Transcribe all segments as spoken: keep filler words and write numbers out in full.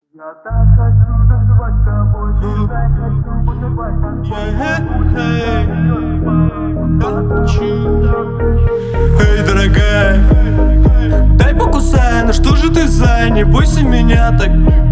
Я так хочу танцевать с тобой, ты знаешь, хочу подорвать танцпол. Эй, дорогая, дай покусай, ну что же ты за, не бойся меня так.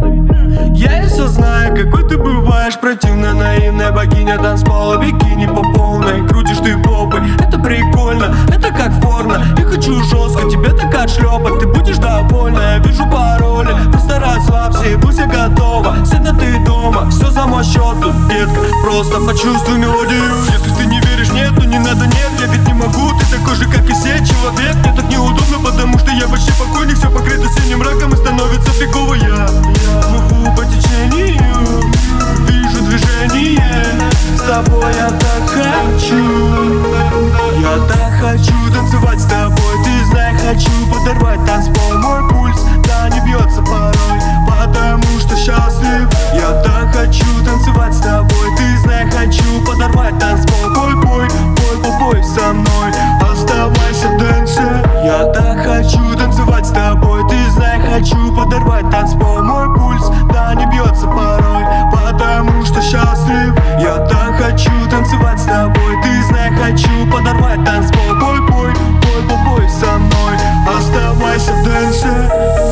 Я и все знаю, какой ты бываешь противно наивная богиня танцпола, бикини по полной, крутишь ты попой, это прикольно, это как в порно. Я хочу жестко, тебе так отшлепать, ты будешь довольна, я вижу пароли, просто расслабься и будь готова. Сегодня ты дома, все за мой счет тут, детка, просто почувствуй мелодию. Если ты не веришь, нет, то не надо, нет, я ведь не могу, ты такой же, как и все, человек. Мне так неудобно, потому что я почти покойник, все покрыто синим мраком и становится фигово. Я плыву по течению, вижу движение, с тобой я так хочу. Я так хочу танцевать с тобой, ты знай, хочу подорвать танцпол. Мой пульс, да, не бьется порой, потому что счастлив. Я так хочу танцевать с тобой, ты знай, хочу подорвать танцпол. Пой, пой, пой, пой, пой со мной, оставайся в дэнсе. Я так хочу танцевать с тобой, ты знай, хочу подорвать танцпол. Мой пульс, да, не бьется порой, потому что счастлив. Я так хочу танцевать с тобой, ты знай, хочу подорвать танцпол. Пой, пой, пой, пой, пой со мной, оставайся в дэнсе.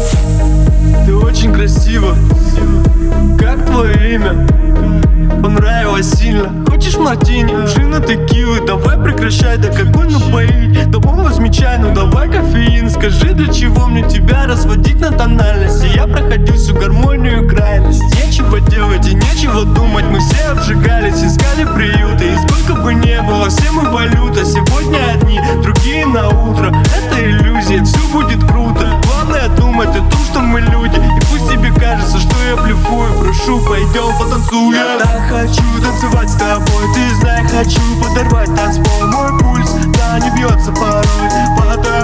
Ты очень красива, как твое имя? Понравилось сильно. Хочешь мартини, джина, текилы? Давай прекращай, да какой напоить? Давай возьми чай, ну давай кофеин. Скажи, для чего мне тебя разводить на тональности? Я проходил всю гармонию и крайность. Нечего делать и нечего думать, мы все обжигались, искали приюты. И сколько бы не было, все мы валюта. Сегодня одни, другие на утро. Это иллюзия, все будет круто. Главное думать о том, что мы люди. И пусть тебе кажется, что я блефую, прошу, пойдем потанцуем. Я так хочу танцевать с тобой, ты знай, хочу подорвать танцпол. Мой пульс, да, не бьется порой, потому